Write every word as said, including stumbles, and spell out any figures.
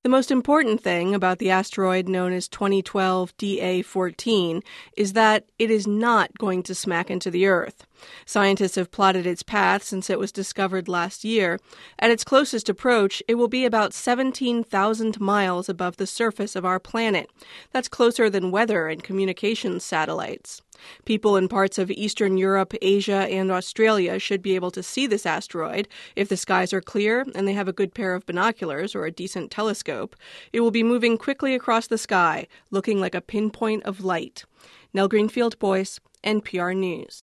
The most important thing about the asteroid known as twenty twelve D A fourteen is that it is not going to smack into the Earth. Scientists have plotted its path since it was discovered last year. At its closest approach, it will be about seventeen thousand miles above the surface of our planet. That's closer than weather and communications satellites. People in parts of Eastern Europe, Asia, and Australia should be able to see this asteroid if the skies are clear and they have a good pair of binoculars or a decent telescope. It will be moving quickly across the sky, looking like a pinpoint of light. Nell Greenfield-Boyce, N P R News.